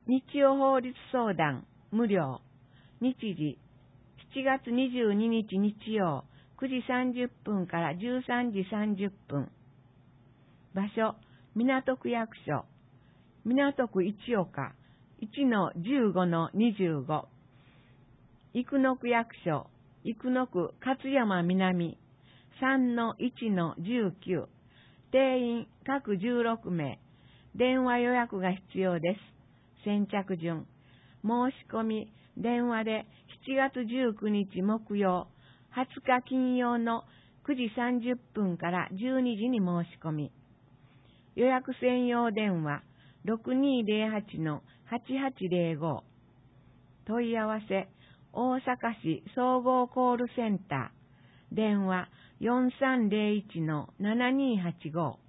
日曜法律相談無料。日時7月22日日曜9時30分から13時30分。場所港区役所港区一岡 1-15-25。生野区役所生野区勝山南 3-1-19。定員各16名。電話予約が必要です。先着順。申し込み、電話で7月19日木曜、20日金曜の9時30分から12時に申し込み。予約専用電話 6208-8805。問い合わせ、大阪市総合コールセンター。電話 4301-7285。